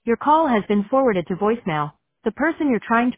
Your call has been forwarded to voicemail. The person you're trying to